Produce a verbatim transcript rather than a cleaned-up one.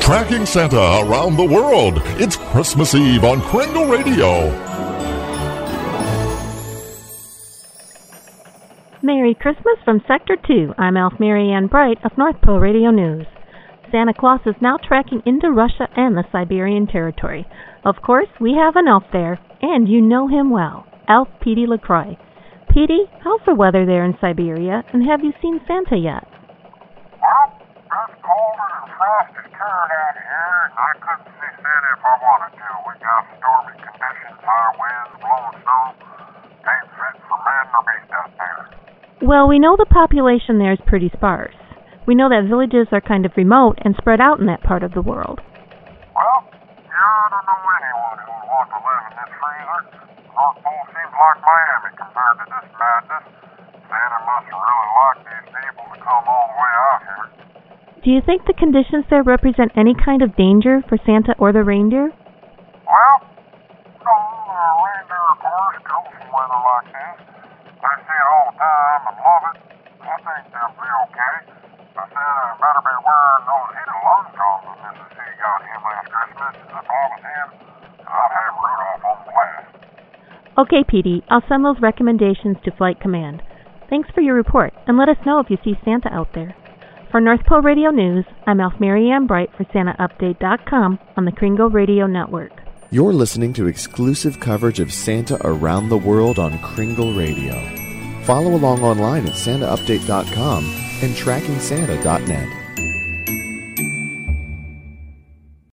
Tracking Santa around the world. It's Christmas Eve on Kringle Radio. Merry Christmas from Sector two. I'm Elf Mary Ann Bright of North Pole Radio News. Santa Claus is now tracking into Russia and the Siberian Territory. Of course, we have an elf there, and you know him well, Elf Petey LaCroix. Petey, how's the weather there in Siberia, and have you seen Santa yet? Well, it's colder and frosty turn out here, and I couldn't see Santa if I wanted to. We got stormy conditions, high winds, blowing snow. Ain't fit for man or beast out there. Well, we know the population there is pretty sparse. We know that villages are kind of remote and spread out in that part of the world. Well, yeah, I don't know anyone who would want to live in this freezer. North Pole seems like Miami compared to this madness. Santa must really like these people to come all the way out here. Do you think the conditions there represent any kind of danger for Santa or the reindeer? Well, no, the reindeer, of course, go from weather like this. They see it all the time and love it. I think they'll be okay. But Santa better be wearing those heated lungs that Missus C got him last Christmas. If I was him, I'd have Rudolph on blast. Okay, Petey, I'll send those recommendations to Flight Command. Thanks for your report, and let us know if you see Santa out there. For North Pole Radio News, I'm Elf Mary Ann Bright for Santa Update dot com on the Kringle Radio Network. You're listening to exclusive coverage of Santa around the world on Kringle Radio. Follow along online at Santa Update dot com and Tracking Santa dot net.